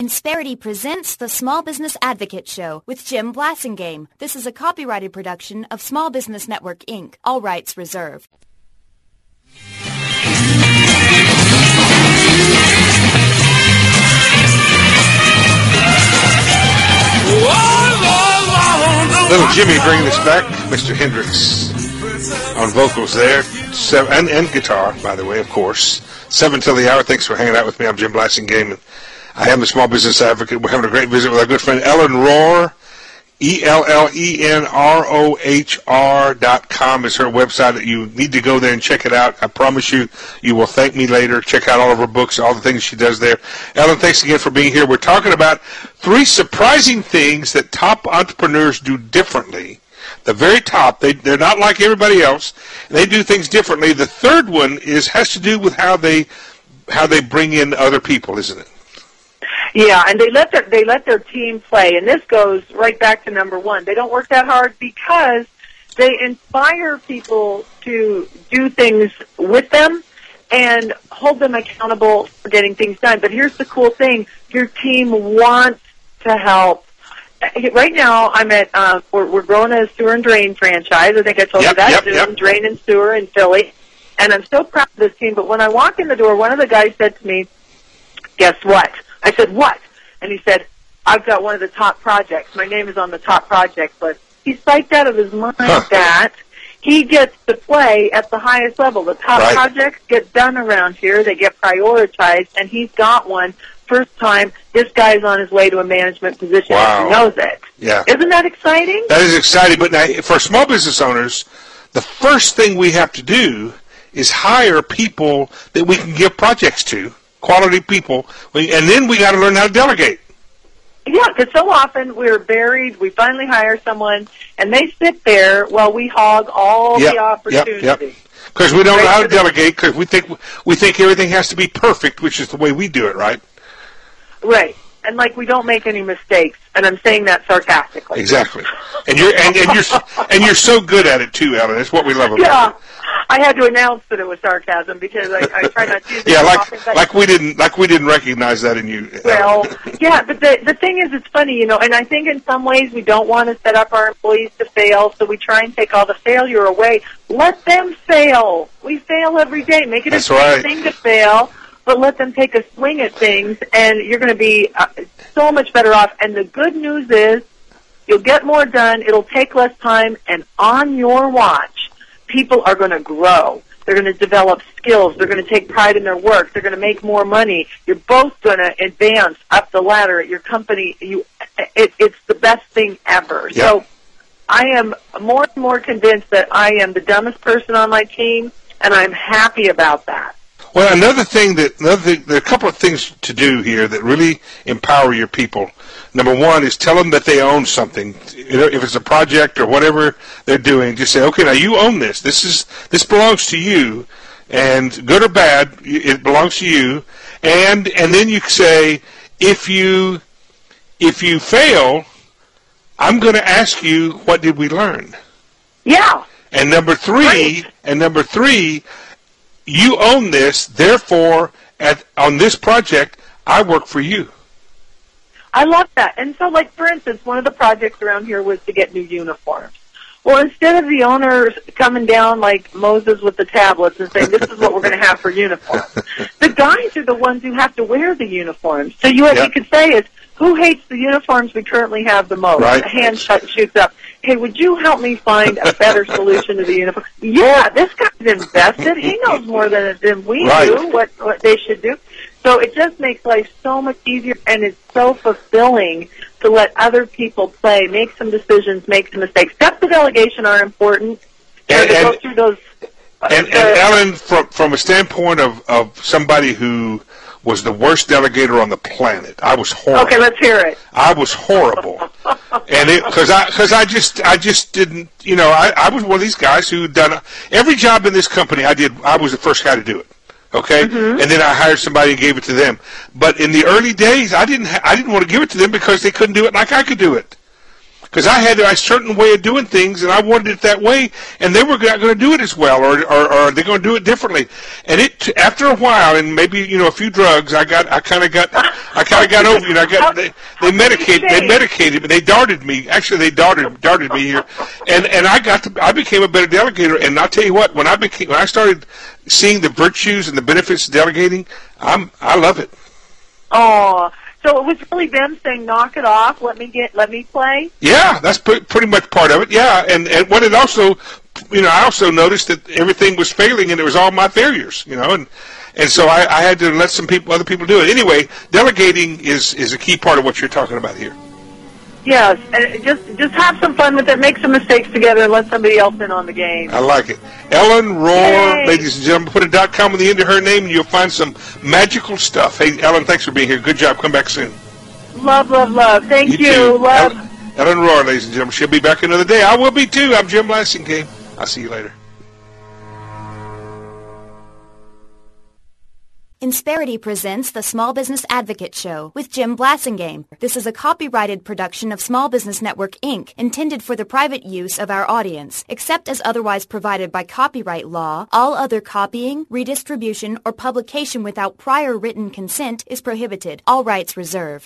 Insperity presents the Small Business Advocate Show with Jim Blasingame. This is a copyrighted production of Small Business Network, Inc. All rights reserved. Little Jimmy bringing this back, Mr. Hendrix on vocals there, and guitar, by the way, of course. 7 till the hour. Thanks for hanging out with me. I'm Jim Blasingame, and I am the Small Business Advocate. We're having a great visit with our good friend Ellen Rohr. ELLENROHR.com is her website. You need to go there and check it out. I promise you, you will thank me later. Check out all of her books, all the things she does there. Ellen, thanks again for being here. We're talking about 3 surprising things that top entrepreneurs do differently. The very top, they're not like everybody else. They do things differently. The third one has to do with how they bring in other people, isn't it? Yeah, and they let their team play, and this goes right back to number 1. They don't work that hard because they inspire people to do things with them and hold them accountable for getting things done. But here's the cool thing: your team wants to help. Right now, I'm at we're growing a sewer and drain franchise. I think I told you that. Drain and sewer in Philly, and I'm so proud of this team. But when I walked in the door, one of the guys said to me, "Guess what?" I said, "What?" And he said, "I've got one of the top projects. My name is on the top project list." He's psyched out of his mind that he gets to play at the highest level. The top projects get done around here. They get prioritized, and he's got one. First time, this guy's on his way to a management position. Wow. He knows it. Yeah. Isn't that exciting? That is exciting. But now, for small business owners, the first thing we have to do is hire people that we can give projects to. Quality people, and then we got to learn how to delegate. Yeah, because so often we're buried. We finally hire someone, and they sit there while we hog all the opportunity. Because we don't know how to delegate. Because we think everything has to be perfect, which is the way we do it, right? Right, and like we don't make any mistakes, and I'm saying that sarcastically. Exactly, and you're so good at it too, Ellen. That's what we love about it. I had to announce that it was sarcasm because I try not to use it. Yeah, like we didn't recognize that in you. Well, yeah, but the thing is, it's funny, and I think in some ways we don't want to set up our employees to fail, so we try and take all the failure away. Let them fail. We fail every day. Make it a great thing to fail, but let them take a swing at things, and you're going to be so much better off. And the good news is you'll get more done. It'll take less time, and on your watch, people are going to grow. They're going to develop skills. They're going to take pride in their work. They're going to make more money. You're both going to advance up the ladder at your company. It's the best thing ever. Yep. So I am more and more convinced that I am the dumbest person on my team, and I'm happy about that. Well, there are a couple of things to do here that really empower your people. Number 1 is tell them that they own something. If it's a project or whatever they're doing, just say, "Okay, now you own this. This belongs to you, and good or bad, it belongs to you." And then you say, if you fail, I'm going to ask you, what did we learn? Yeah. And number 3, you own this, therefore, on this project, I work for you. I love that. And so, like, for instance, one of the projects around here was to get new uniforms. Well, instead of the owners coming down like Moses with the tablets and saying, "This is what we're going to have for uniforms," the guys are the ones who have to wear the uniforms. So you could say is, who hates the uniforms we currently have the most? Right. A hand shoots up. "Hey, would you help me find a better solution to the uniform?" Yeah, this guy's invested. He knows more than we do what they should do. So it just makes life so much easier, and it's so fulfilling to let other people play, make some decisions, make some mistakes. Steps of delegation are important. Go through those. And Ellen, from a standpoint of somebody who was the worst delegator on the planet, I was horrible. Okay, let's hear it. I was horrible, and because I just didn't, I was one of these guys who done every job in this company. I was the first guy to do it. Okay, and then I hired somebody and gave it to them. But in the early days, I didn't want to give it to them because they couldn't do it like I could do it. Because I had a certain way of doing things, and I wanted it that way, and they were not going to do it as well, or they're going to do it differently. And after a while, and maybe a few drugs, I kind of got I kind of got over. They medicated me. They darted me. Actually, they darted me here, and I became a better delegator. And I'll tell you what, when I started seeing the virtues and the benefits of delegating, I love it. Oh, so it was really them saying, "Knock it off. Let me play." Yeah, that's pretty much part of it. Yeah, and what it also, I also noticed that everything was failing, and it was all my failures. And so I had to let other people do it. Anyway, delegating is a key part of what you're talking about here. Yes, and just have some fun with it. Make some mistakes together and let somebody else in on the game. I like it. Ellen Rohr, ladies and gentlemen, put a .com on the end of her name and you'll find some magical stuff. Hey, Ellen, thanks for being here. Good job. Come back soon. Love. Thank you. Too. Love. Ellen Rohr, ladies and gentlemen. She'll be back another day. I will be too. I'm Jim Blasingame. I'll see you later. Insperity presents the Small Business Advocate Show with Jim Blasingame. This is a copyrighted production of Small Business Network, Inc., intended for the private use of our audience. Except as otherwise provided by copyright law, all other copying, redistribution, or publication without prior written consent is prohibited. All rights reserved.